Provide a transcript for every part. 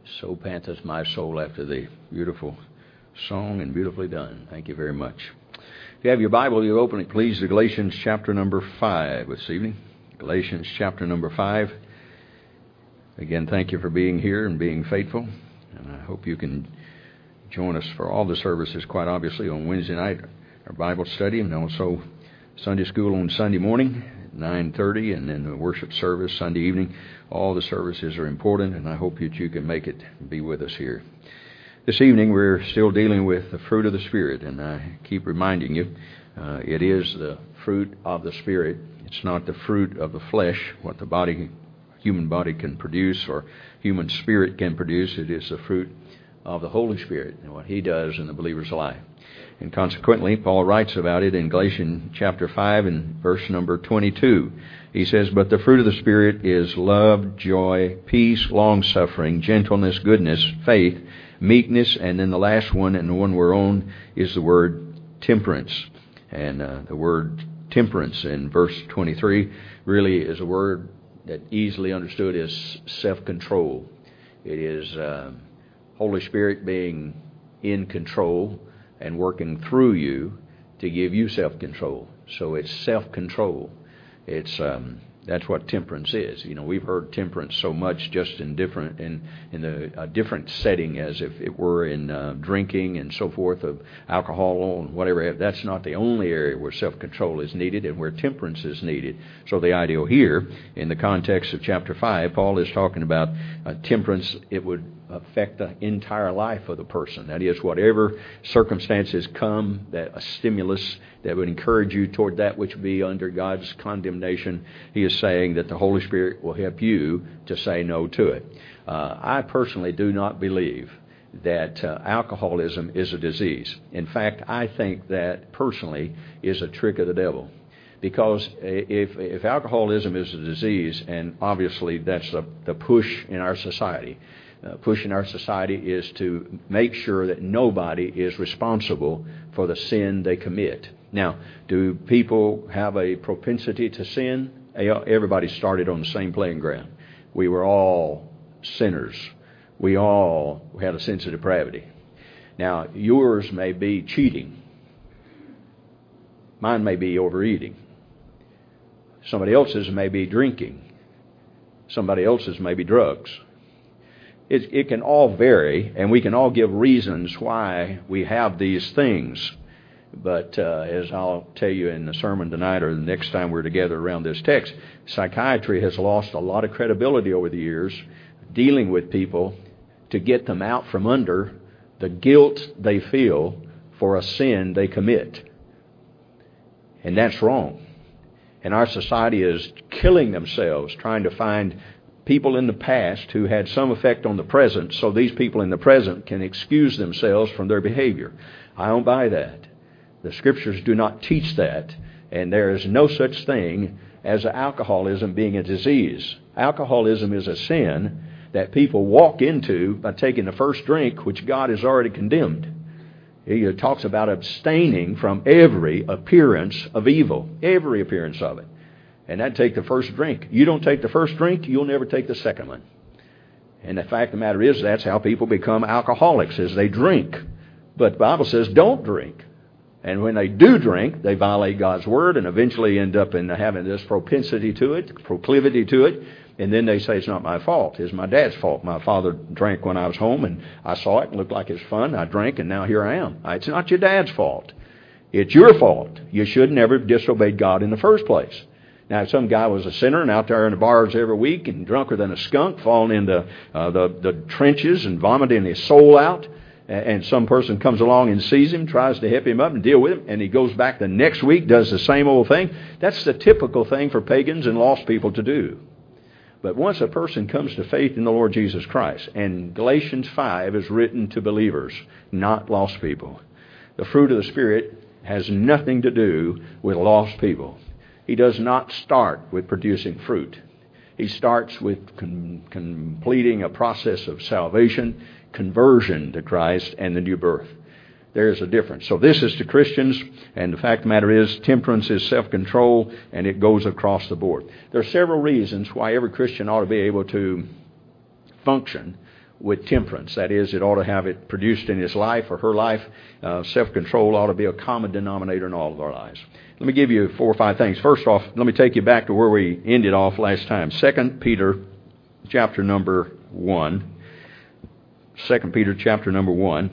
So panteth my soul after the beautiful song, and beautifully done. Thank you very much. If you have your Bible, you open it, please, to Galatians chapter number 5 this evening. Galatians chapter number 5. Again, thank you for being here and being faithful. And I hope you can join us for all the services, quite obviously, on Wednesday night, our Bible study, and also Sunday school on Sunday morning at 9:30, and then the worship service Sunday evening. All the services are important, and I hope that you can make it and be with us here. This evening, we're still dealing with the fruit of the Spirit, and I keep reminding you, it is the fruit of the Spirit. It's not the fruit of the flesh, what the human body can produce or human spirit can produce. It is the fruit of the Holy Spirit and what He does in the believer's life. And consequently, Paul writes about it in Galatians chapter 5 and verse number 22. He says, "But the fruit of the Spirit is love, joy, peace, long-suffering, gentleness, goodness, faith, meekness," and then the last one, and the one we're on, is the word temperance. And the word temperance in verse 23 really is a word that easily understood as self-control. It is Holy Spirit being in control and working through you to give you self-control. So it's self-control. It's that's what temperance is. You know, we've heard temperance so much just in a different setting, as if it were in drinking and so forth, of alcohol and whatever. That's not the only area where self-control is needed and where temperance is needed. So the ideal here, in the context of chapter 5, Paul is talking about temperance. It would affect the entire life of the person. That is, whatever circumstances come, that a stimulus that would encourage you toward that which would be under God's condemnation, he is saying that the Holy Spirit will help you to say no to it. I personally do not believe that alcoholism is a disease. In fact, I think that personally is a trick of the devil. Because if alcoholism is a disease, and obviously that's the push in our society, push in our society is to make sure that nobody is responsible for the sin they commit. Now, do people have a propensity to sin? Everybody started on the same playing ground. We were all sinners. We all had a sense of depravity. Now, yours may be cheating. Mine may be overeating. Somebody else's may be drinking. Somebody else's may be drugs. It can all vary, and we can all give reasons why we have these things. But as I'll tell you in the sermon tonight or the next time we're together around this text, psychiatry has lost a lot of credibility over the years dealing with people to get them out from under the guilt they feel for a sin they commit. And that's wrong. And our society is killing themselves trying to find people in the past who had some effect on the present, so these people in the present can excuse themselves from their behavior. I don't buy that. The Scriptures do not teach that, and there is no such thing as alcoholism being a disease. Alcoholism is a sin that people walk into by taking the first drink, which God has already condemned. He talks about abstaining from every appearance of evil, every appearance of it. And that'd take the first drink. You don't take the first drink, you'll never take the second one. And the fact of the matter is, that's how people become alcoholics, is they drink. But the Bible says don't drink. And when they do drink, they violate God's Word and eventually end up in having this propensity to it, proclivity to it. And then they say, it's not my fault. It's my dad's fault. My father drank when I was home, and I saw it and looked like it was fun. I drank, and now here I am. It's not your dad's fault. It's your fault. You should never have disobeyed God in the first place. Now, if some guy was a sinner and out there in the bars every week and drunker than a skunk, falling into the trenches and vomiting his soul out, and some person comes along and sees him, tries to help him up and deal with him, and he goes back the next week, does the same old thing, that's the typical thing for pagans and lost people to do. But once a person comes to faith in the Lord Jesus Christ, and Galatians 5 is written to believers, not lost people, the fruit of the Spirit has nothing to do with lost people. He does not start with producing fruit. He starts with completing a process of salvation, conversion to Christ, and the new birth. There's a difference. So this is to Christians, and the fact of the matter is, temperance is self-control, and it goes across the board. There are several reasons why every Christian ought to be able to function with temperance. That is, it ought to have it produced in his life or her life. Self-control ought to be a common denominator in all of our lives. Let me give you 4 or 5 things. First off, let me take you back to where we ended off last time. 2 Peter chapter number 1. 2 Peter chapter number 1.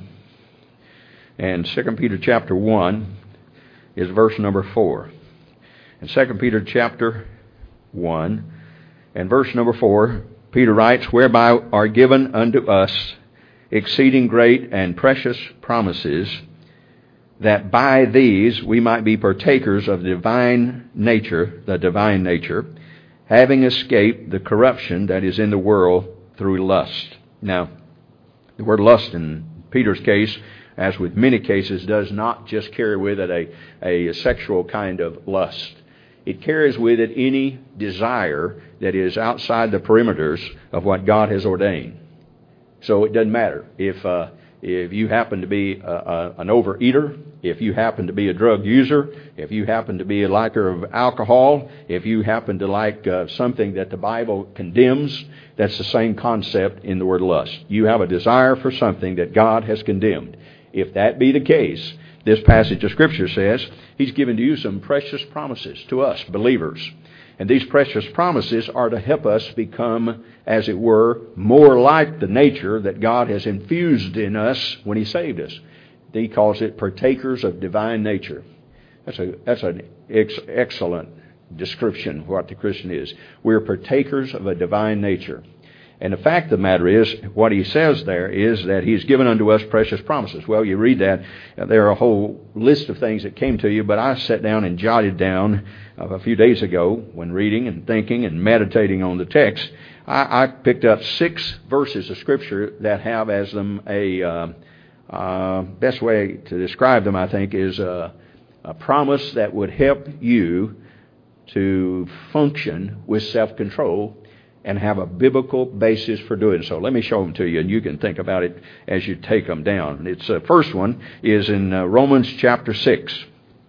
And 2 Peter chapter 1 is verse number 4. In 2 Peter chapter 1 and verse number 4, Peter writes, "Whereby are given unto us exceeding great and precious promises, that by these we might be partakers of the divine nature, having escaped the corruption that is in the world through lust." Now, the word lust in Peter's case, as with many cases, does not just carry with it a sexual kind of lust. It carries with it any desire that is outside the perimeters of what God has ordained. So it doesn't matter if you happen to be an overeater, if you happen to be a drug user, if you happen to be a liker of alcohol, if you happen to like something that the Bible condemns, that's the same concept in the word lust. You have a desire for something that God has condemned. If that be the case, this passage of Scripture says He's given to you some precious promises to us, believers. And these precious promises are to help us become, as it were, more like the nature that God has infused in us when He saved us. He calls it partakers of divine nature. That's an excellent description of what the Christian is. We're partakers of a divine nature. And the fact of the matter is, what he says there is that He's given unto us precious promises. Well, you read that, there are a whole list of things that came to you, but I sat down and jotted down a few days ago when reading and thinking and meditating on the text. I picked up 6 verses of Scripture that have as them best way to describe them, I think, is a promise that would help you to function with self-control and have a biblical basis for doing so. Let me show them to you, and you can think about it as you take them down. It's first one is in Romans chapter 6.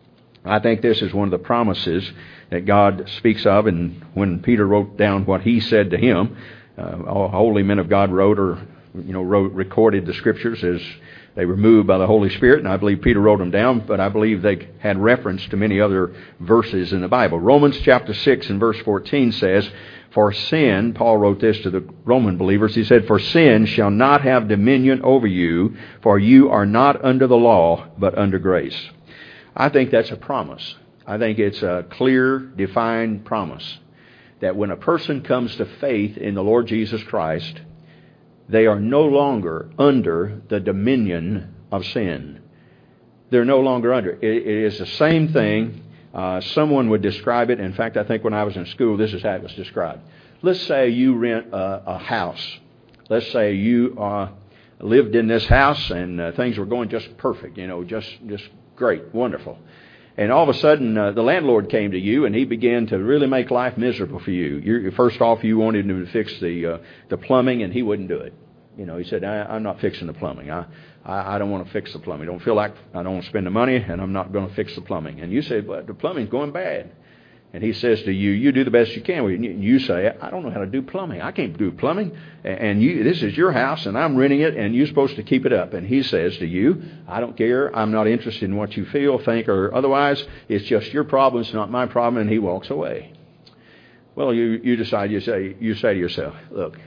I think this is one of the promises that God speaks of, and when Peter wrote down what he said to him, all holy men of God recorded the Scriptures as they were moved by the Holy Spirit, and I believe Peter wrote them down, but I believe they had reference to many other verses in the Bible. Romans chapter 6 and verse 14 says, "For sin," Paul wrote this to the Roman believers, he said, "For sin shall not have dominion over you, for you are not under the law, but under grace." I think that's a promise. I think it's a clear, defined promise that when a person comes to faith in the Lord Jesus Christ, they are no longer under the dominion of sin. They're no longer under. It is the same thing. Someone would describe it. In fact, I think when I was in school, this is how it was described. Let's say you rent a house. Let's say you lived in this house and things were going just perfect, just great, wonderful. And all of a sudden, the landlord came to you and he began to really make life miserable for you. First off, you wanted him to fix the plumbing, and he wouldn't do it. He said, "I'm not fixing the plumbing. I don't want to fix the plumbing. I don't feel like I don't want to spend the money, and I'm not going to fix the plumbing." And you say, "But the plumbing's going bad." And he says to you, "You do the best you can." And you say, "I don't know how to do plumbing. I can't do plumbing. And this is your house, and I'm renting it, and you're supposed to keep it up." And he says to you, "I don't care. I'm not interested in what you feel, think, or otherwise. It's just your problem. It's not my problem." And he walks away. Well, you decide. You say to yourself, "Look,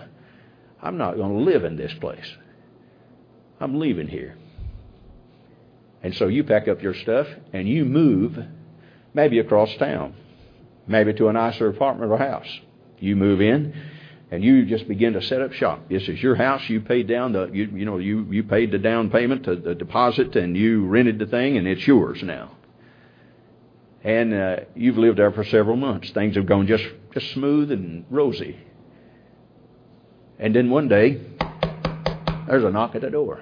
I'm not going to live in this place. I'm leaving here." And so you pack up your stuff and you move, maybe across town, maybe to a nicer apartment or house. You move in and you just begin to set up shop. This is your house. You paid down you paid the down payment, the deposit, and you rented the thing, and it's yours now. And you've lived there for several months. Things have gone just smooth and rosy. And then one day, there's a knock at the door.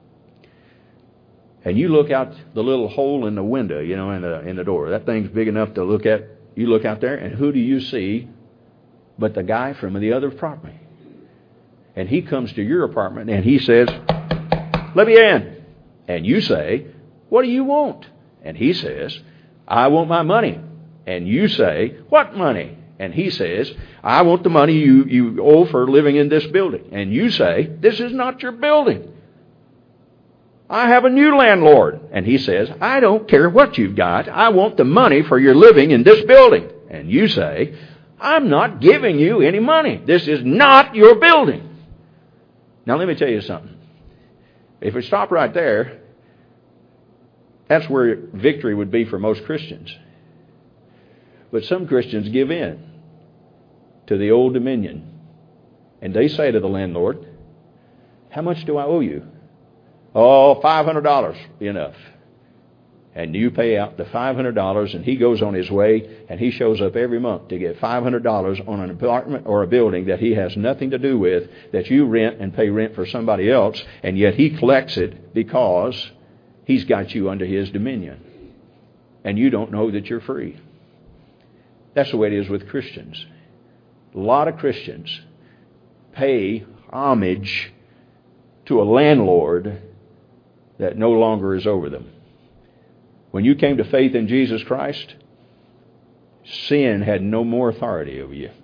And you look out the little hole in the window, in the door. That thing's big enough to look at. You look out there, and who do you see but the guy from the other apartment? And he comes to your apartment, and he says, "Let me in." And you say, "What do you want?" And he says, "I want my money." And you say, "What money?" And he says, I want the money you owe for living in this building. And you say, this is not your building. I have a new landlord. And he says, I don't care what you've got. I want the money for your living in this building. And you say, I'm not giving you any money. This is not your building. Now let me tell you something. If we stop right there, that's where victory would be for most Christians. But some Christians give in to the old dominion. And they say to the landlord, how much do I owe you? Oh, $500 enough. And you pay out the $500, and he goes on his way, and he shows up every month to get $500 on an apartment or a building that he has nothing to do with, that you rent and pay rent for somebody else, and yet he collects it because he's got you under his dominion. And you don't know that you're free. That's the way it is with Christians. A lot of Christians pay homage to a landlord that no longer is over them. When you came to faith in Jesus Christ, sin had no more authority over you.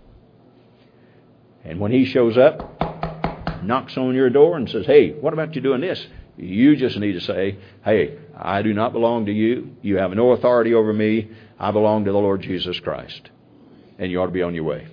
And when he shows up, knocks on your door and says, hey, what about you doing this? You just need to say, hey, I do not belong to you. You have no authority over me. I belong to the Lord Jesus Christ. And you ought to be on your way.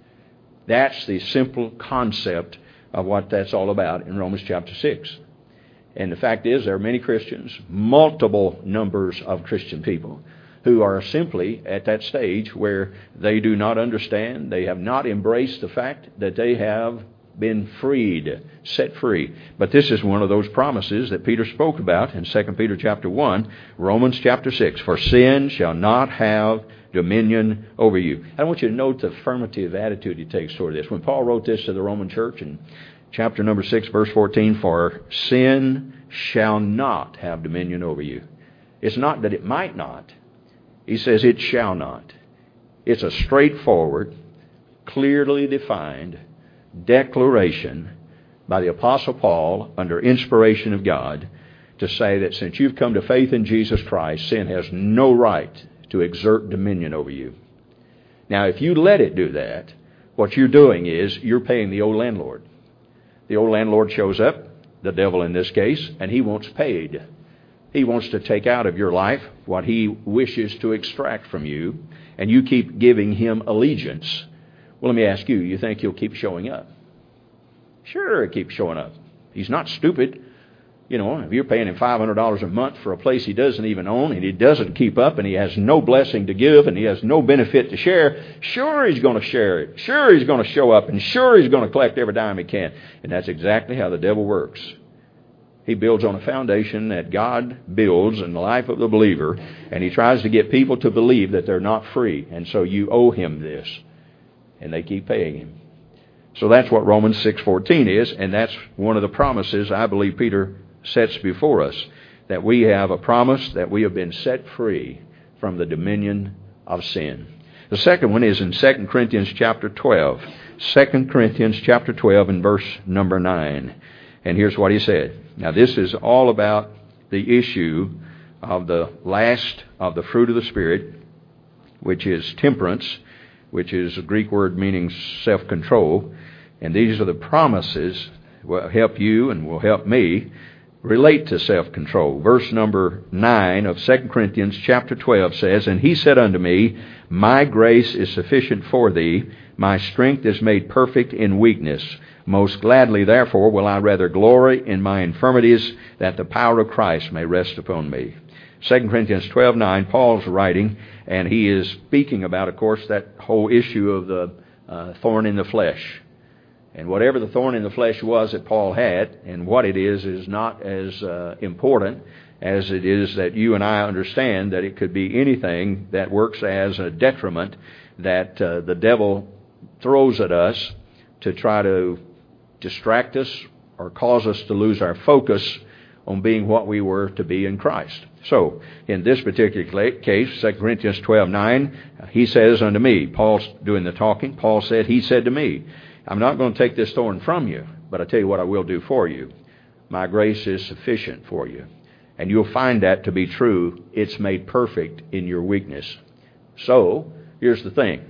That's the simple concept of what that's all about in Romans chapter 6. And the fact is, there are many Christians, multiple numbers of Christian people, who are simply at that stage where they do not understand, they have not embraced the fact that they have been freed, set free. But this is one of those promises that Peter spoke about in 2 Peter chapter 1, Romans chapter 6. For sin shall not have dominion over you. I want you to note the affirmative attitude he takes toward this. When Paul wrote this to the Roman church in chapter number 6, verse 14, for sin shall not have dominion over you. It's not that it might not. He says it shall not. It's a straightforward, clearly defined declaration by the Apostle Paul under inspiration of God to say that since you've come to faith in Jesus Christ, sin has no right to exert dominion over you. Now, if you let it do that, what you're doing is you're paying the old landlord. The old landlord shows up, the devil in this case, and he wants paid. He wants to take out of your life what he wishes to extract from you, and you keep giving him allegiance. Well, let me ask you, you think he'll keep showing up? Sure, he'll keep showing up. He's not stupid. You know, if you're paying him $500 a month for a place he doesn't even own, and he doesn't keep up, and he has no blessing to give, and he has no benefit to share, sure he's going to share it. Sure he's going to show up, and sure he's going to collect every dime he can. And that's exactly how the devil works. He builds on a foundation that God builds in the life of the believer, and he tries to get people to believe that they're not free, and so you owe him this. And they keep paying him. So that's what Romans 6:14 is, and that's one of the promises I believe Peter sets before us, that we have a promise that we have been set free from the dominion of sin. The second one is in 2 Corinthians chapter 12. 2 Corinthians chapter 12 and verse number 9. And here's what he said. Now this is all about the issue of the last of the fruit of the Spirit, which is temperance, which is a Greek word meaning self-control. And these are the promises that will help you and will help me relate to self-control. Verse number 9 of 2 Corinthians chapter 12 says, and he said unto me, my grace is sufficient for thee, my strength is made perfect in weakness. Most gladly, therefore, will I rather glory in my infirmities, that the power of Christ may rest upon me. 2 Corinthians 12:9, Paul's writing, and he is speaking about, of course, that whole issue of the thorn in the flesh. And whatever the thorn in the flesh was that Paul had, and what it is not as important as it is that you and I understand that it could be anything that works as a detriment that the devil throws at us to try to distract us or cause us to lose our focus on being what we were to be in Christ. So, in this particular case, 2 Corinthians 12:9, he says unto me, Paul's doing the talking, Paul said, he said to me, I'm not going to take this thorn from you, but I tell you what I will do for you. My grace is sufficient for you. And you'll find that to be true. It's made perfect in your weakness. So, here's the thing.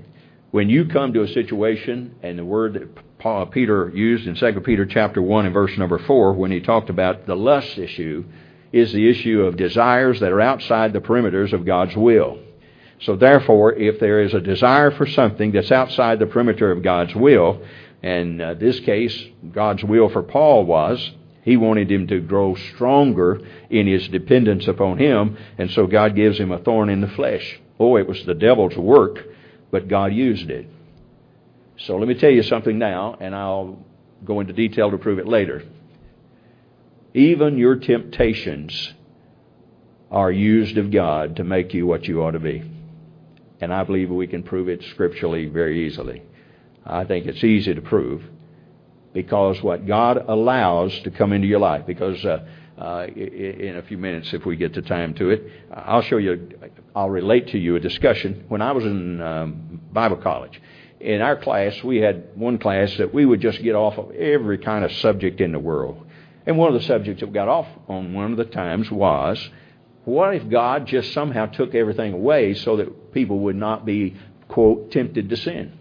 When you come to a situation, and the word that Peter used in 2 Peter chapter 1 and verse number 4, when he talked about the lust issue, is the issue of desires that are outside the perimeters of God's will. So therefore, if there is a desire for something that's outside the perimeter of God's will, and in this case, God's will for Paul was, he wanted him to grow stronger in his dependence upon him, and so God gives him a thorn in the flesh. Oh, it was the devil's work, but God used it. So let me tell you something now, and I'll go into detail to prove it later. Even your temptations are used of God to make you what you ought to be. And I believe we can prove it scripturally very easily. I think it's easy to prove, because what God allows to come into your life, because in a few minutes, if we get the time to it, I'll relate to you a discussion. When I was in Bible college, in our class, we had one class that we would just get off of every kind of subject in the world. And one of the subjects that we got off on one of the times was, what if God just somehow took everything away so that people would not be, quote, tempted to sin?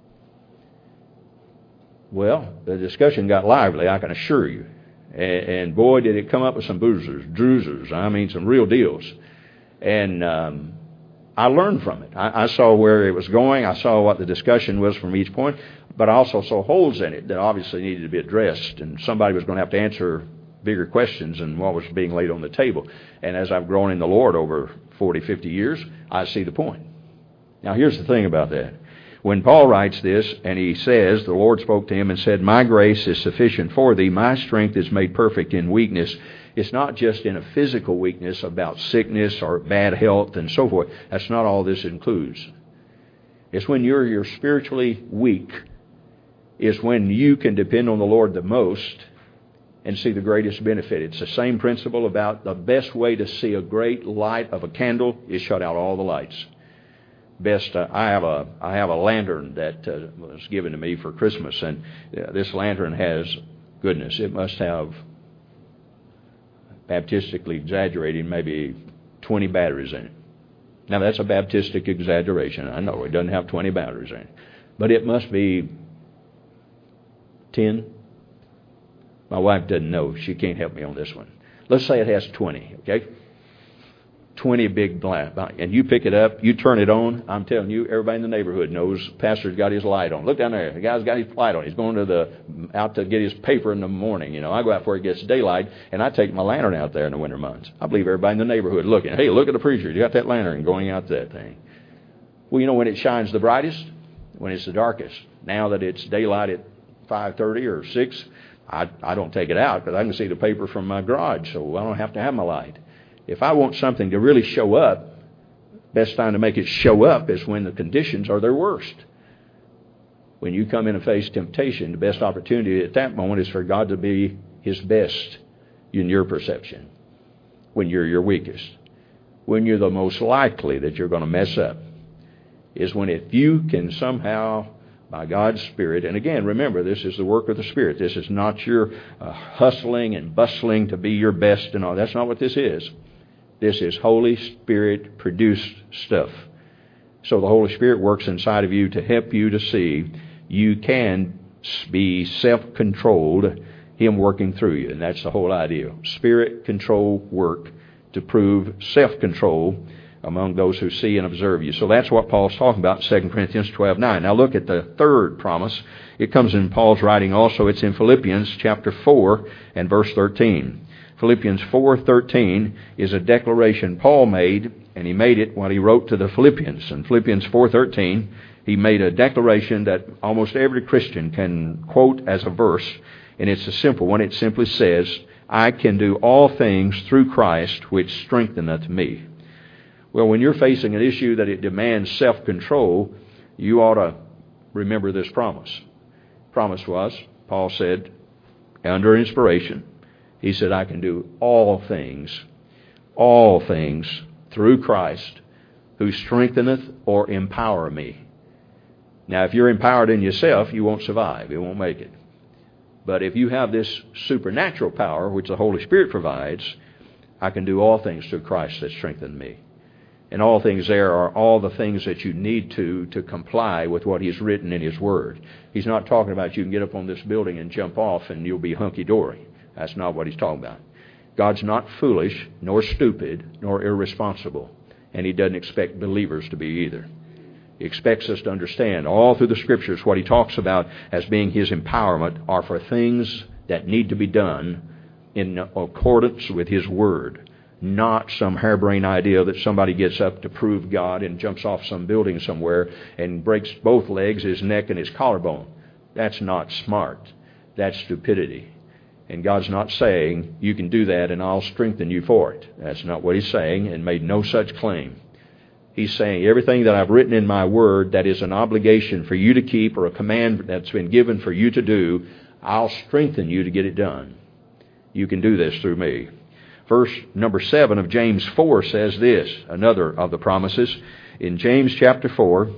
Well, the discussion got lively, I can assure you. And boy, did it come up with some bruisers, I mean some real deals. And I learned from it. I saw where it was going. I saw what the discussion was from each point. But I also saw holes in it that obviously needed to be addressed. And somebody was going to have to answer bigger questions than what was being laid on the table. And as I've grown in the Lord over 40, 50 years, I see the point. Now here's the thing about that. When Paul writes this, and he says, the Lord spoke to him and said, my grace is sufficient for thee. My strength is made perfect in weakness. It's not just in a physical weakness about sickness or bad health and so forth. That's not all this includes. It's when you're spiritually weak, is when you can depend on the Lord the most and see the greatest benefit. It's the same principle about the best way to see a great light of a candle is shut out all the lights. I have a lantern that was given to me for Christmas, and this lantern has, goodness, it must have, Baptistically exaggerating, maybe 20 batteries in it. Now that's a Baptistic exaggeration. I know it doesn't have 20 batteries in it, but it must be 10. My wife doesn't know. She can't help me on this one. Let's say it has 20, okay? 20 big lamp. And you pick it up, you turn it on. I'm telling you, everybody in the neighborhood knows Pastor's got his light on. Look down there. The guy's got his light on. He's going out to get his paper in the morning. You know, I go out before it gets daylight, and I take my lantern out there in the winter months. I believe everybody in the neighborhood looking. Hey, look at the preacher. You got that lantern going out to that thing. Well, you know when it shines the brightest? When it's the darkest. Now that it's daylight at 5:30 or 6, I don't take it out because I can see the paper from my garage, so I don't have to have my light. If I want something to really show up, best time to make it show up is when the conditions are their worst. When you come in and face temptation, the best opportunity at that moment is for God to be His best in your perception. When you're your weakest. When you're the most likely that you're going to mess up is when if you can somehow, by God's Spirit, and again, remember, this is the work of the Spirit. This is not your hustling and bustling to be your best and all. That's not what this is. This is Holy Spirit produced stuff. So the Holy Spirit works inside of you to help you to see you can be self-controlled, Him working through you. And that's the whole idea. Spirit control work to prove self-control among those who see and observe you. So that's what Paul's talking about in 2 Corinthians 12:9. Now look at the third promise. It comes in Paul's writing also. It's in Philippians chapter 4 and verse 13. Philippians 4:13 is a declaration Paul made, and he made it when he wrote to the Philippians. In Philippians 4:13, he made a declaration that almost every Christian can quote as a verse, and it's a simple one. It simply says, I can do all things through Christ which strengtheneth me. Well, when you're facing an issue that it demands self-control, you ought to remember this promise. Promise was, Paul said, under inspiration, he said, I can do all things through Christ who strengtheneth or empower me. Now, if you're empowered in yourself, you won't survive. You won't make it. But if you have this supernatural power, which the Holy Spirit provides, I can do all things through Christ that strengthen me. And all things there are all the things that you need to comply with what He's written in His Word. He's not talking about you can get up on this building and jump off and you'll be hunky-dory. That's not what He's talking about. God's not foolish, nor stupid, nor irresponsible. And He doesn't expect believers to be either. He expects us to understand all through the Scriptures what He talks about as being His empowerment are for things that need to be done in accordance with His Word. Not some harebrained idea that somebody gets up to prove God and jumps off some building somewhere and breaks both legs, his neck, and his collarbone. That's not smart. That's stupidity. And God's not saying, you can do that and I'll strengthen you for it. That's not what He's saying, and made no such claim. He's saying everything that I've written in my Word that is an obligation for you to keep or a command that's been given for you to do, I'll strengthen you to get it done. You can do this through me. Verse number 7 of James 4 says this, another of the promises. In James chapter 4,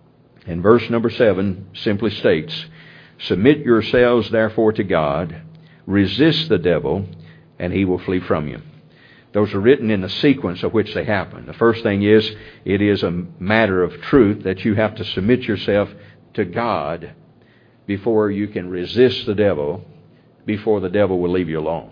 and verse number 7 simply states, submit yourselves therefore to God, resist the devil, and he will flee from you. Those are written in the sequence of which they happen. The first thing is, it is a matter of truth that you have to submit yourself to God before you can resist the devil, before the devil will leave you alone.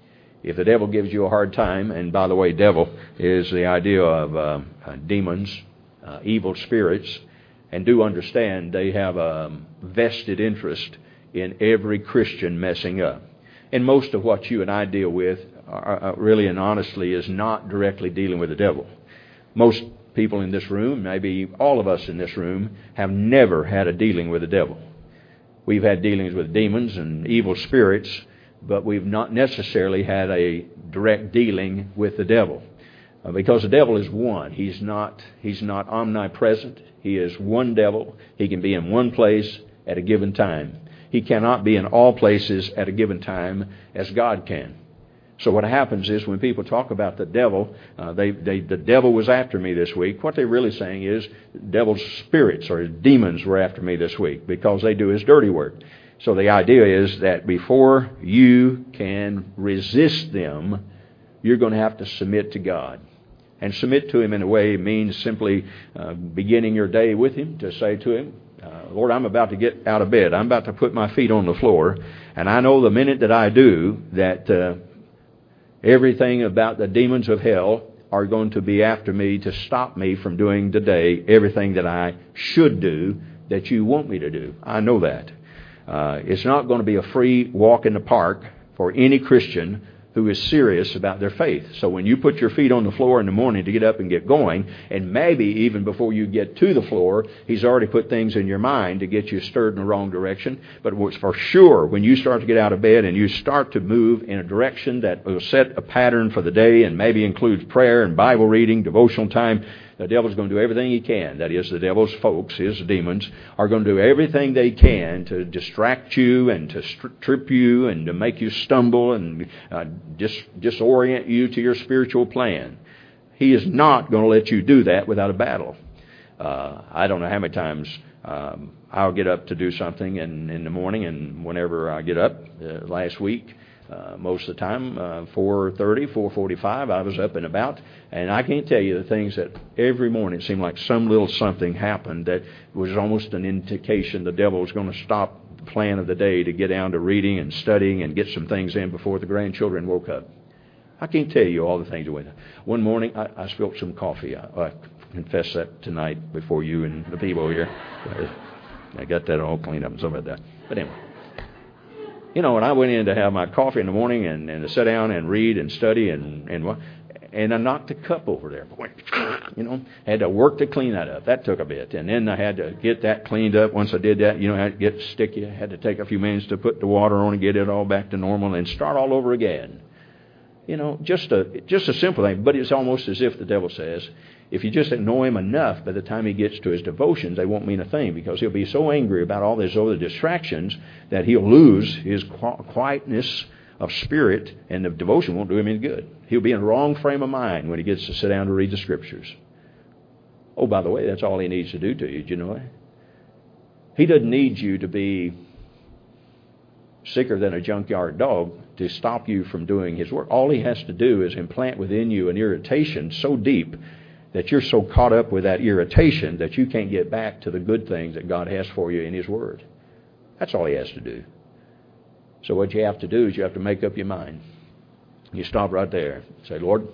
If the devil gives you a hard time, and by the way, devil is the idea of demons, evil spirits, and do understand they have a vested interest in every Christian messing up. And most of what you and I deal with really and honestly is not directly dealing with the devil. Most people in this room, maybe all of us in this room, have never had a dealing with the devil. We've had dealings with demons and evil spirits, but we've not necessarily had a direct dealing with the devil. Because the devil is one. He's not omnipresent. He is one devil. He can be in one place at a given time. He cannot be in all places at a given time as God can. So what happens is when people talk about the devil, the devil was after me this week. What they're really saying is devil's spirits or his demons were after me this week because they do his dirty work. So the idea is that before you can resist them, you're going to have to submit to God. And submit to Him in a way means simply beginning your day with Him to say to Him, Lord, I'm about to get out of bed. I'm about to put my feet on the floor. And I know the minute that I do that everything about the demons of hell are going to be after me to stop me from doing today everything that I should do that you want me to do. I know that. It's not going to be a free walk in the park for any Christian who is serious about their faith. So when you put your feet on the floor in the morning to get up and get going, and maybe even before you get to the floor, He's already put things in your mind to get you stirred in the wrong direction. But for sure, when you start to get out of bed and you start to move in a direction that will set a pattern for the day and maybe includes prayer and Bible reading, devotional time, the devil's going to do everything he can. That is, the devil's folks, his demons, are going to do everything they can to distract you and to trip you and to make you stumble and disorient you to your spiritual plan. He is not going to let you do that without a battle. I don't know how many times I'll get up to do something in the morning, and whenever I get up, last week, most of the time, 4:30, 4:45, I was up and about. And I can't tell you the things that every morning it seemed like some little something happened that was almost an indication the devil was going to stop the plan of the day to get down to reading and studying and get some things in before the grandchildren woke up. I can't tell you all the things that went on. One morning, I spilled some coffee. I confess that tonight before you and the people here. I got that all cleaned up and stuff like that. But anyway. You know, when I went in to have my coffee in the morning and to sit down and read and study and I knocked the cup over there. You know, had to work to clean that up. That took a bit. And then I had to get that cleaned up. Once I did that, you know, I had to get sticky. I had to take a few minutes to put the water on and get it all back to normal and start all over again. You know, just a simple thing. But it's almost as if the devil says, if you just annoy him enough, by the time he gets to his devotions, they won't mean a thing, because he'll be so angry about all these other distractions that he'll lose his quietness of spirit, and the devotion won't do him any good. He'll be in the wrong frame of mind when he gets to sit down to read the Scriptures. Oh, by the way, that's all he needs to do to you. Do you know that? He doesn't need you to be sicker than a junkyard dog to stop you from doing His work. All He has to do is implant within you an irritation so deep that you're so caught up with that irritation that you can't get back to the good things that God has for you in His Word. That's all He has to do. So what you have to do is you have to make up your mind. You stop right there. Say, Lord,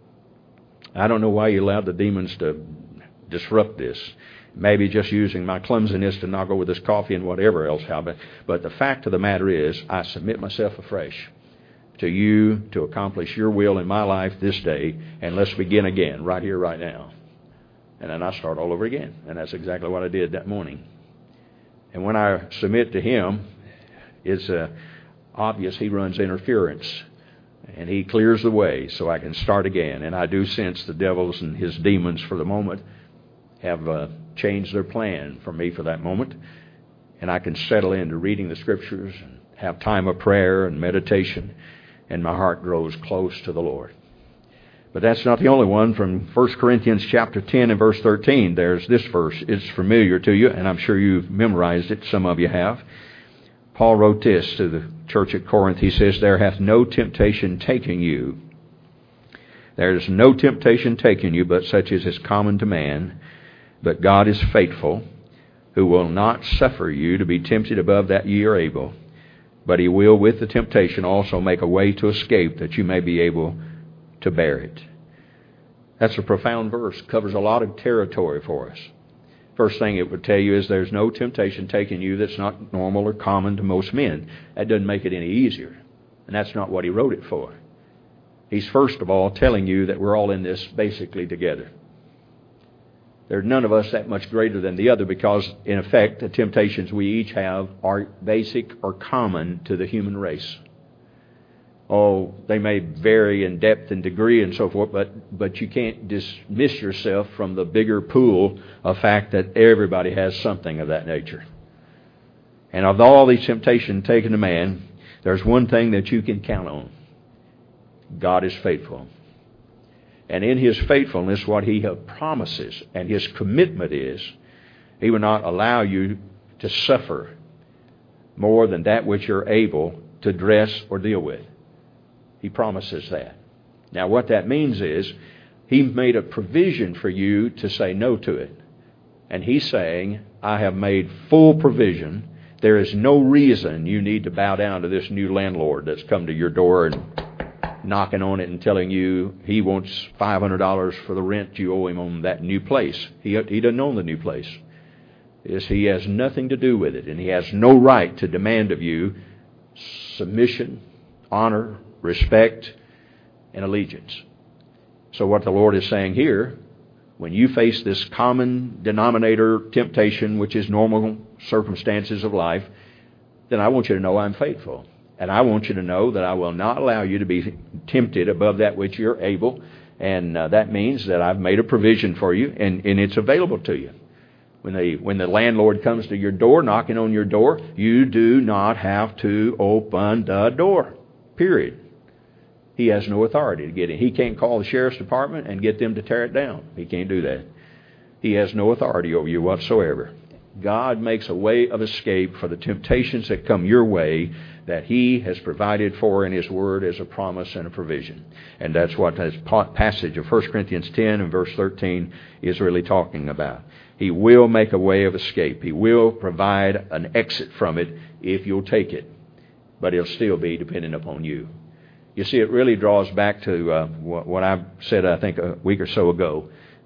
I don't know why you allowed the demons to disrupt this. Maybe just using my clumsiness to knock over this coffee and whatever else happened. But the fact of the matter is, I submit myself afresh to you to accomplish your will in my life this day, and let's begin again, right here, right now. And then I start all over again. And that's exactly what I did that morning. And when I submit to Him, it's obvious He runs interference. And He clears the way so I can start again. And I do sense the devils and his demons for the moment have changed their plan for me for that moment. And I can settle into reading the Scriptures and have time of prayer and meditation. And my heart grows close to the Lord. But that's not the only one. From 1 Corinthians chapter 10 and verse 13, there's this verse. It's familiar to you, and I'm sure you've memorized it. Some of you have. Paul wrote this to the church at Corinth. He says, there hath no temptation taken you. There is no temptation taken you, but such as is common to man. But God is faithful, who will not suffer you to be tempted above that ye are able. But He will with the temptation also make a way to escape, that you may be able to bear it. That's a profound verse. Covers a lot of territory for us. First thing it would tell you is there's no temptation taking you that's not normal or common to most men. That doesn't make it any easier. And that's not what he wrote it for. He's first of all telling you that we're all in this basically together. There's none of us that much greater than the other, because in effect the temptations we each have are basic or common to the human race. Oh, they may vary in depth and degree and so forth, but you can't dismiss yourself from the bigger pool of fact that everybody has something of that nature. And of all these temptations taken to man, there's one thing that you can count on. God is faithful. And in His faithfulness, what He promises and His commitment is, He will not allow you to suffer more than that which you're able to dress or deal with. He promises that. Now what that means is, He made a provision for you to say no to it. And He's saying, I have made full provision. There is no reason you need to bow down to this new landlord that's come to your door and knocking on it and telling you he wants $500 for the rent you owe him on that new place. He doesn't own the new place. He has nothing to do with it, and he has no right to demand of you submission, honor, respect, and allegiance. So what the Lord is saying here, when you face this common denominator temptation, which is normal circumstances of life, then I want you to know I'm faithful. And I want you to know that I will not allow you to be tempted above that which you're able. And that means that I've made a provision for you, and it's available to you. When the landlord comes to your door, knocking on your door, you do not have to open the door. Period. He has no authority to get in. He can't call the sheriff's department and get them to tear it down. He can't do that. He has no authority over you whatsoever. God makes a way of escape for the temptations that come your way that He has provided for in His Word as a promise and a provision. And that's what this passage of 1 Corinthians 10 and verse 13 is really talking about. He will make a way of escape. He will provide an exit from it if you'll take it. But it'll still be dependent upon you. You see, it really draws back to what I said, I think, a week or so ago.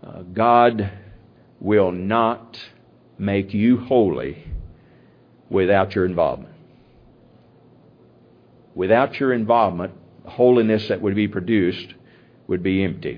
God will not make you holy without your involvement. Without your involvement, the holiness that would be produced would be empty.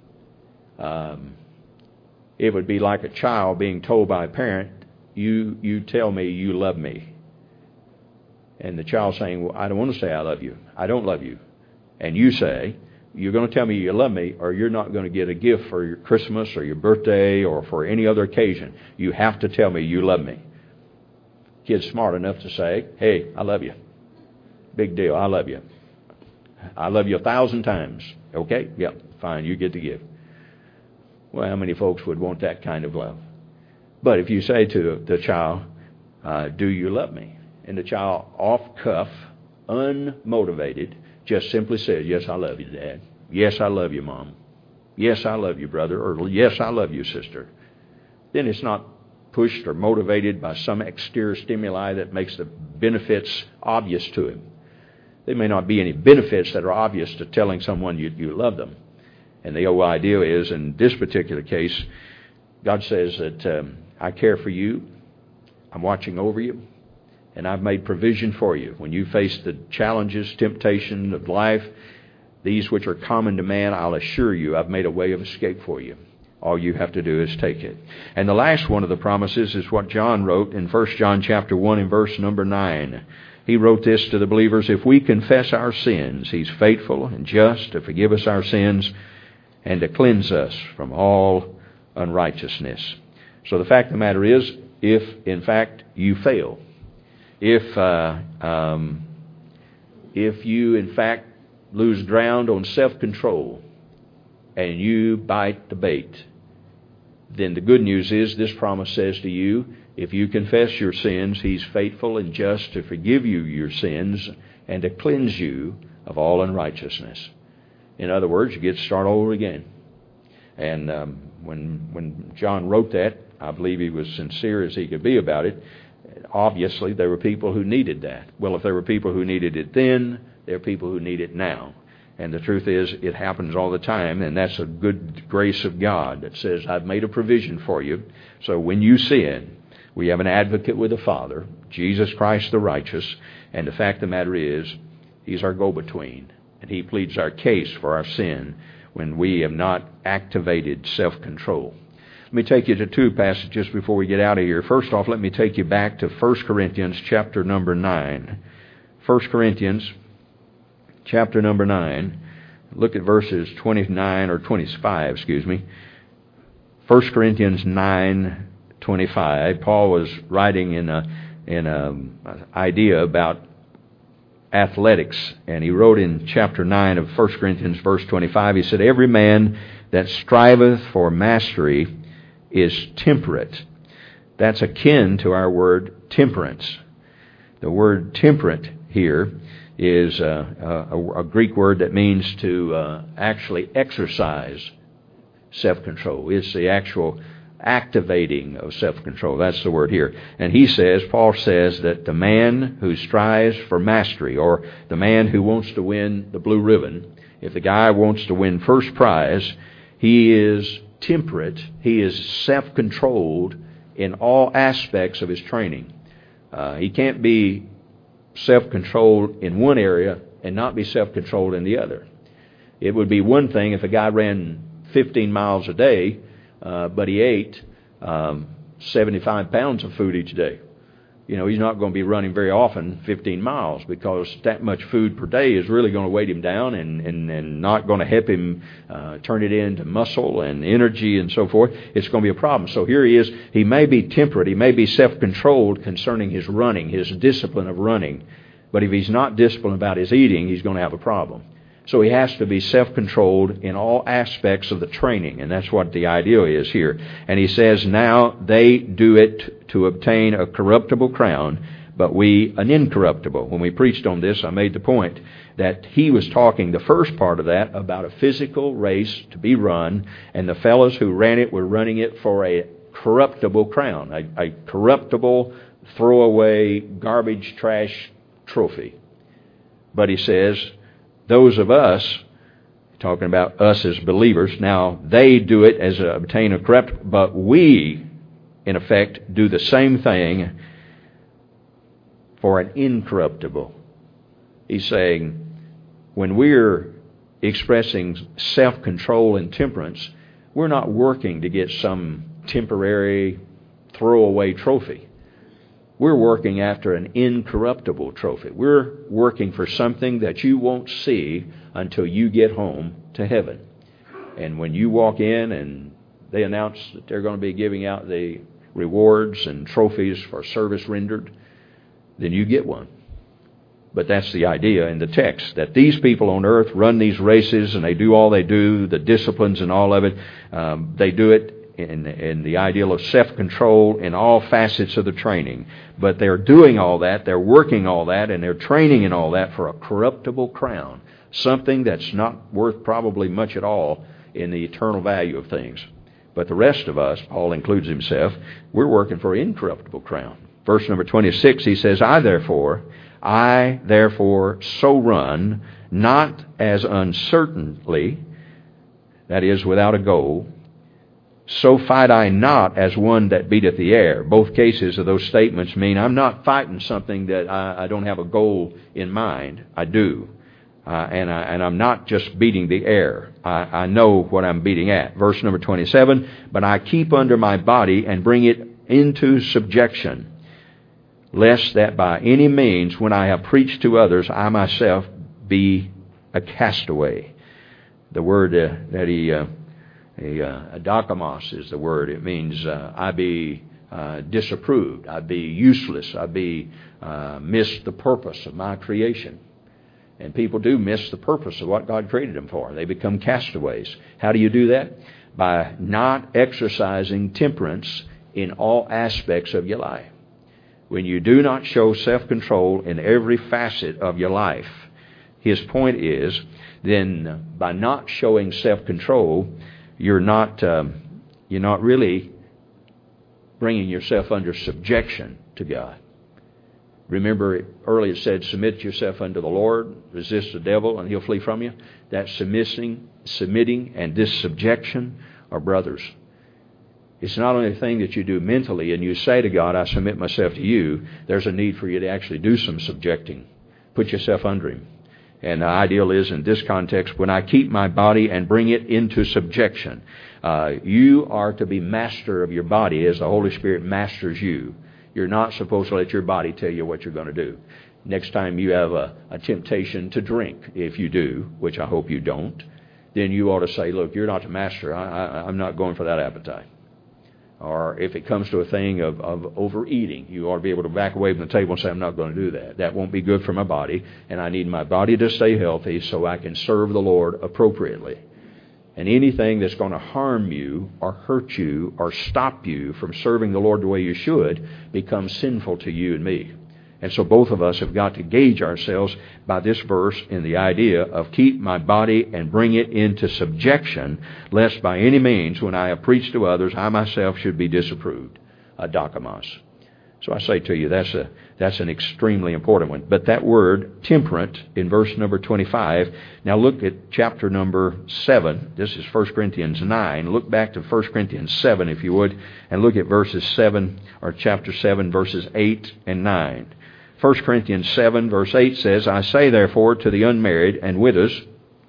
It would be like a child being told by a parent, you tell me you love me. And the child saying, well, I don't want to say I love you. I don't love you. And you say, you're going to tell me you love me, or you're not going to get a gift for your Christmas or your birthday or for any other occasion. You have to tell me you love me. Kid's smart enough to say, hey, I love you. Big deal, I love you. I love you 1,000 times. Okay? Yep, fine, you get the gift. Well, how many folks would want that kind of love? But if you say to the child, do you love me? And the child, off cuff, unmotivated, just simply says, yes, I love you, Dad. Yes, I love you, Mom. yes, I love you, brother, or yes, I love you, sister, then it's not pushed or motivated by some exterior stimuli that makes the benefits obvious to him. There may not be any benefits that are obvious to telling someone you love them. And the whole idea is, in this particular case, God says that I care for you, I'm watching over you, and I've made provision for you. When you face the challenges, temptation of life, these which are common to man, I'll assure you I've made a way of escape for you. All you have to do is take it. And the last one of the promises is what John wrote in 1 John chapter 1 and verse number 9. He wrote this to the believers, if we confess our sins, He's faithful and just to forgive us our sins and to cleanse us from all unrighteousness. So the fact of the matter is, if in fact you fail, if you in fact lose ground on self-control and you bite the bait, then the good news is this promise says to you, if you confess your sins, He's faithful and just to forgive you your sins and to cleanse you of all unrighteousness. In other words, you get to start over again. And when John wrote that, I believe he was sincere as he could be about it. Obviously, there were people who needed that. Well, if there were people who needed it then, there are people who need it now. And the truth is, it happens all the time, and that's a good grace of God that says, I've made a provision for you. So when you sin, we have an advocate with the Father, Jesus Christ the righteous, and the fact of the matter is, He's our go-between, and He pleads our case for our sin when we have not activated self-control. Let me take you to two passages before we get out of here. First off, let me take you back to 1 Corinthians chapter number 9. 1 Corinthians chapter number 9. Look at verses 29 or 25, excuse me. 1 Corinthians 9:25. Paul was writing in a idea about athletics, and he wrote in chapter 9 of 1 Corinthians verse 25, he said, every man that striveth for mastery is temperate. That's akin to our word temperance. The word temperate here is a Greek word that means to actually exercise self-control. It's the actual activating of self-control. That's the word here. And Paul says that the man who strives for mastery, or the man who wants to win the blue ribbon, if the guy wants to win first prize, he is temperate, he is self-controlled in all aspects of his training. He can't be self-controlled in one area and not be self-controlled in the other. It would be one thing if a guy ran 15 miles a day, but he ate 75 pounds of food each day. You know, he's not going to be running very often 15 miles because that much food per day is really going to weight him down and not going to help him turn it into muscle and energy and so forth. It's going to be a problem. So here he is. He may be temperate. He may be self-controlled concerning his running, his discipline of running. But if he's not disciplined about his eating, he's going to have a problem. So he has to be self-controlled in all aspects of the training, and that's what the idea is here. And he says, now they do it to obtain a corruptible crown, but we an incorruptible. When we preached on this, I made the point that he was talking, the first part of that, about a physical race to be run, and the fellows who ran it were running it for a corruptible crown, a corruptible, throwaway, garbage, trash trophy. But he says, those of us, talking about us as believers, now they do it as obtain a corrupt, but we, in effect, do the same thing for an incorruptible. He's saying, when we're expressing self-control and temperance, we're not working to get some temporary throwaway trophy. We're working after an incorruptible trophy. We're working for something that you won't see until you get home to heaven. And when you walk in and they announce that they're going to be giving out the rewards and trophies for service rendered, then you get one. But that's the idea in the text, that these people on earth run these races and they do all they do, the disciplines and all of it. They do it in the ideal of self-control in all facets of the training. But they're doing all that, they're working all that, and they're training in all that for a corruptible crown. Something that's not worth probably much at all in the eternal value of things. But the rest of us, Paul includes himself, we're working for an incorruptible crown. Verse number 26, he says, I therefore so run, not as uncertainly, that is, without a goal, so fight I not as one that beateth the air. Both cases of those statements mean I'm not fighting something that I don't have a goal in mind. I do. And I'm not just beating the air. I know what I'm beating at. Verse number 27, but I keep under my body and bring it into subjection, lest that by any means, when I have preached to others, I myself be a castaway. The word adokamos is the word. It means I be disapproved. I be useless. I be miss the purpose of my creation. And people do miss the purpose of what God created them for. They become castaways. How do you do that? By not exercising temperance in all aspects of your life. When you do not show self-control in every facet of your life, his point is, then by not showing self-control, you're not really bringing yourself under subjection to God. Remember, earlier it said, submit yourself unto the Lord, resist the devil, and he'll flee from you. That submitting, and this subjection are brothers. It's not only a thing that you do mentally and you say to God, I submit myself to you. There's a need for you to actually do some subjecting. Put yourself under him. And the ideal is, in this context, when I keep my body and bring it into subjection, you are to be master of your body as the Holy Spirit masters you. You're not supposed to let your body tell you what you're going to do. Next time you have a temptation to drink, if you do, which I hope you don't, then you ought to say, look, you're not the master. I'm not going for that appetite. Or if it comes to a thing of overeating, you ought to be able to back away from the table and say, I'm not going to do that. That won't be good for my body, and I need my body to stay healthy so I can serve the Lord appropriately. And anything that's going to harm you or hurt you or stop you from serving the Lord the way you should becomes sinful to you and me. And so both of us have got to gauge ourselves by this verse in the idea of keep my body and bring it into subjection, lest by any means, when I have preached to others, I myself should be disapproved. Adokamos. So I say to you, that's an extremely important one. But that word, temperate, in verse number 25, now look at chapter number 7. This is 1 Corinthians 9. Look back to 1 Corinthians 7, if you would, and look at verses 7, or chapter 7, verses 8 and 9. 1 Corinthians 7, verse 8 says, I say therefore to the unmarried and widows,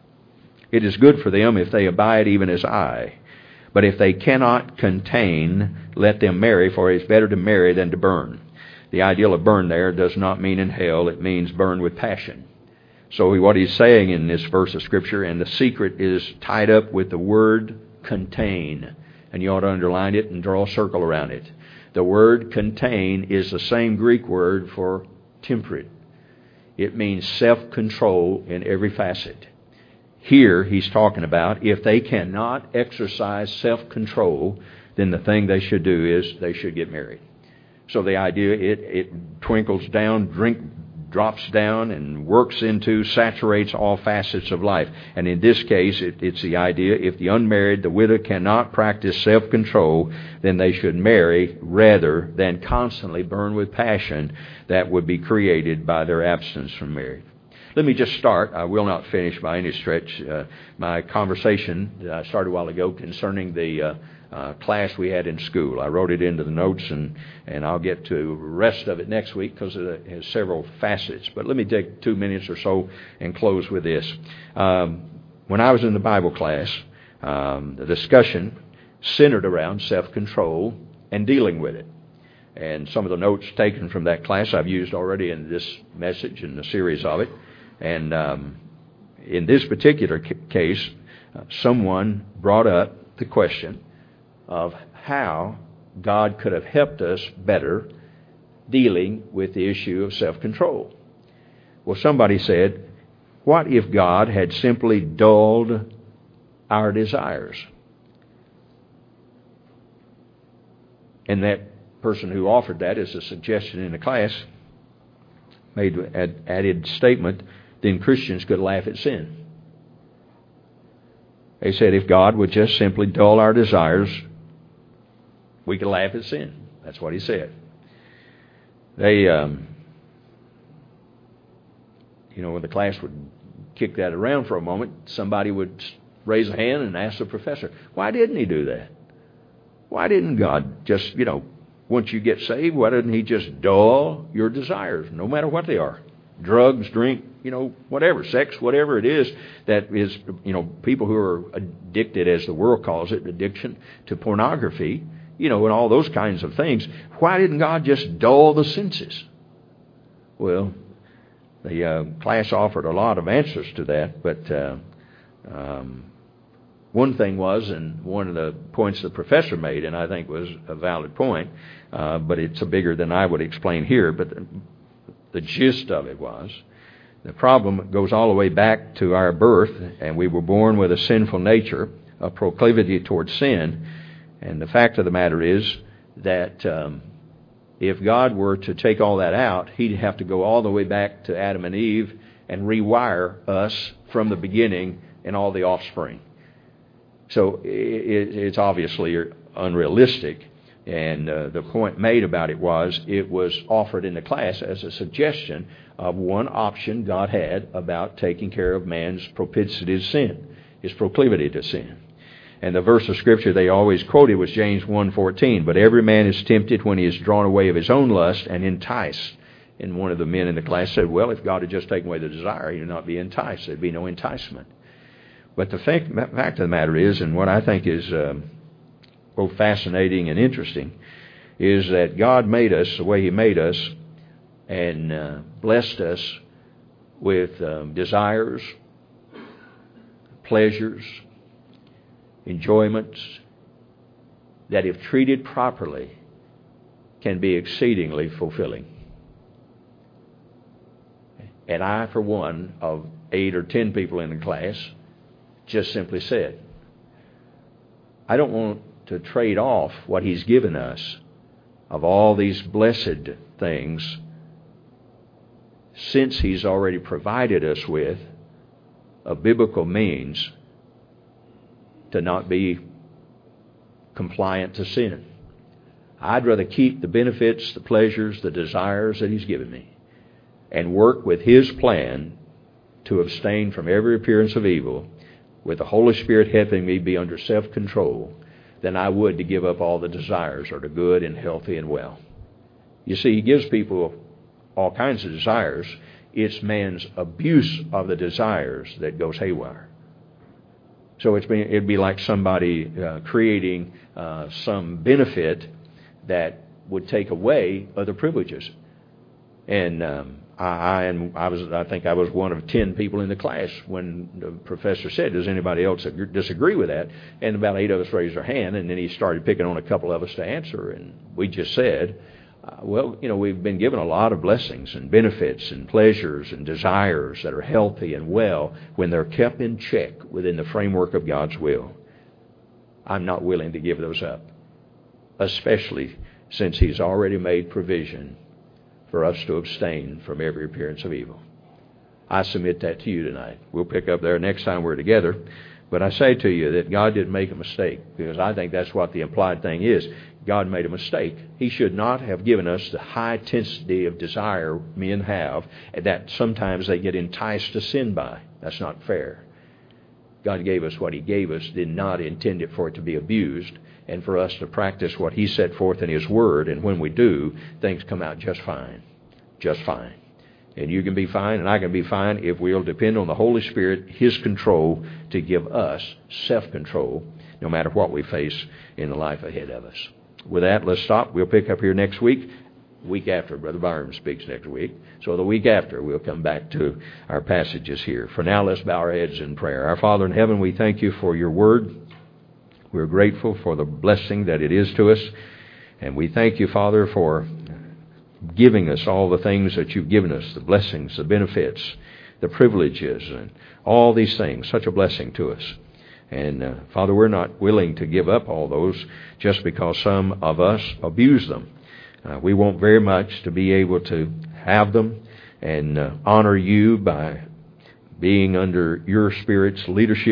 it is good for them if they abide even as I. But if they cannot contain, let them marry, for it is better to marry than to burn. The ideal of burn there does not mean in hell, it means burn with passion. So what he's saying in this verse of Scripture, and the secret is tied up with the word contain. And you ought to underline it and draw a circle around it. The word contain is the same Greek word for temperate. It means self-control in every facet. Here he's talking about if they cannot exercise self-control, then the thing they should do is they should get married. So the idea, it twinkles down, drops down and works into, saturates all facets of life. And in this case, it's the idea, if the unmarried, the widow cannot practice self-control, then they should marry rather than constantly burn with passion that would be created by their abstinence from marriage. Let me just start. I will not finish by any stretch my conversation that I started a while ago concerning the class we had in school. I wrote it into the notes, and I'll get to the rest of it next week because it has several facets. But let me take 2 minutes or so and close with this. When I was in the Bible class, the discussion centered around self-control and dealing with it. And some of the notes taken from that class I've used already in this message and the series of it. And in this particular case, someone brought up the question of how God could have helped us better dealing with the issue of self-control. Well, somebody said, what if God had simply dulled our desires? And that person who offered that as a suggestion in the class made an added statement, then Christians could laugh at sin. They said if God would just simply dull our desires, we could laugh at sin. That's what he said. They, when the class would kick that around for a moment, somebody would raise a hand and ask the professor, why didn't he do that? Why didn't God just, once you get saved, why didn't he just dull your desires, no matter what they are? Drugs, drink, whatever, sex, whatever it is that is, people who are addicted, as the world calls it, addiction to pornography, and all those kinds of things. Why didn't God just dull the senses? Well, the class offered a lot of answers to that, but one thing was, and one of the points the professor made, and I think was a valid point, but it's bigger than I would explain here, but the gist of it was, the problem goes all the way back to our birth, and we were born with a sinful nature, a proclivity towards sin, and the fact of the matter is that if God were to take all that out, he'd have to go all the way back to Adam and Eve and rewire us from the beginning and all the offspring. So it's obviously unrealistic. And the point made about it was offered in the class as a suggestion of one option God had about taking care of man's propensity to sin, his proclivity to sin. And the verse of Scripture they always quoted was James 1:14. But every man is tempted when he is drawn away of his own lust and enticed. And one of the men in the class said, well, if God had just taken away the desire, he would not be enticed. There'd be no enticement. But the fact of the matter is, and what I think is both fascinating and interesting, is that God made us the way he made us and blessed us with desires, pleasures, enjoyments that, if treated properly, can be exceedingly fulfilling. And I, for one, of 8 or 10 people in the class, just simply said, I don't want to trade off what he's given us of all these blessed things, since he's already provided us with a biblical means to not be compliant to sin. I'd rather keep the benefits, the pleasures, the desires that he's given me and work with his plan to abstain from every appearance of evil, with the Holy Spirit helping me be under self-control, than I would to give up all the desires that are good and healthy and well. You see, he gives people all kinds of desires. It's man's abuse of the desires that goes haywire. So it'd be like somebody creating some benefit that would take away other privileges. And I think I was one of 10 people in the class when the professor said, does anybody else disagree with that? And about 8 of us raised our hand, and then he started picking on a couple of us to answer, and we just said, we've been given a lot of blessings and benefits and pleasures and desires that are healthy and well when they're kept in check within the framework of God's will. I'm not willing to give those up, especially since he's already made provision for us to abstain from every appearance of evil. I submit that to you tonight. We'll pick up there next time we're together. But I say to you that God didn't make a mistake, because I think that's what the implied thing is. God made a mistake. He should not have given us the high intensity of desire men have that sometimes they get enticed to sin by. That's not fair. God gave us what he gave us, did not intend it for it to be abused, and for us to practice what he set forth in his word. And when we do, things come out just fine. Just fine. And you can be fine, and I can be fine if we'll depend on the Holy Spirit, his control, to give us self-control, no matter what we face in the life ahead of us. With that, let's stop. We'll pick up here next week. Week after, Brother Byron speaks next week. So the week after, we'll come back to our passages here. For now, let's bow our heads in prayer. Our Father in heaven, we thank you for your word. We're grateful for the blessing that it is to us. And we thank you, Father, for giving us all the things that you've given us, the blessings, the benefits, the privileges, and all these things. Such a blessing to us. And Father, we're not willing to give up all those just because some of us abuse them. We want very much to be able to have them and honor you by being under your Spirit's leadership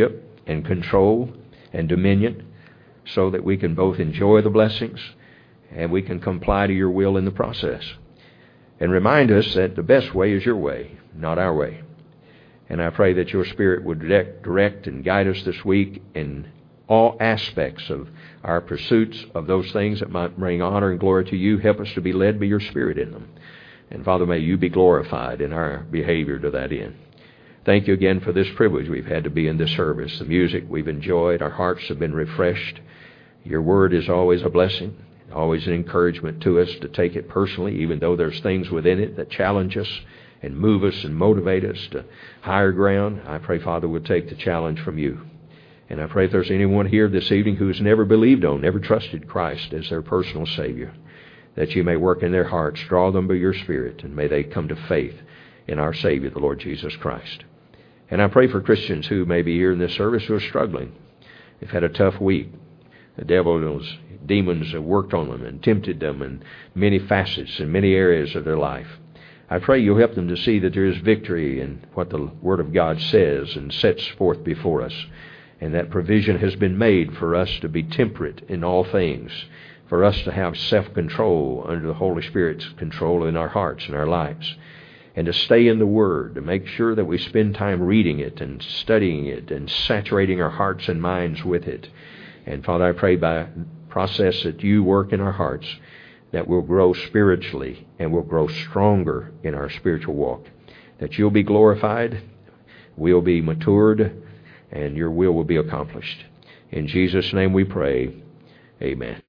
and control and dominion so that we can both enjoy the blessings and we can comply to your will in the process. And remind us that the best way is your way, not our way. And I pray that your Spirit would direct and guide us this week in all aspects of our pursuits of those things that might bring honor and glory to you. Help us to be led by your Spirit in them. And Father, may you be glorified in our behavior to that end. Thank you again for this privilege we've had to be in this service. The music we've enjoyed, our hearts have been refreshed. Your word is always a blessing, always an encouragement to us to take it personally, even though there's things within it that challenge us and move us and motivate us to higher ground. I pray, Father, we'll take the challenge from you. And I pray if there's anyone here this evening who's never believed on, never trusted Christ as their personal Savior, that you may work in their hearts, draw them by your Spirit, and may they come to faith in our Savior, the Lord Jesus Christ. And I pray for Christians who may be here in this service who are struggling. They've had a tough week. The devil, those demons have worked on them and tempted them in many facets and many areas of their life. I pray you'll help them to see that there is victory in what the Word of God says and sets forth before us, and that provision has been made for us to be temperate in all things, for us to have self-control under the Holy Spirit's control in our hearts and our lives, and to stay in the Word, to make sure that we spend time reading it and studying it and saturating our hearts and minds with it. And Father, I pray by the process that you work in our hearts that we'll grow spiritually and we'll grow stronger in our spiritual walk, that you'll be glorified, we'll be matured, and your will be accomplished. In Jesus' name we pray. Amen.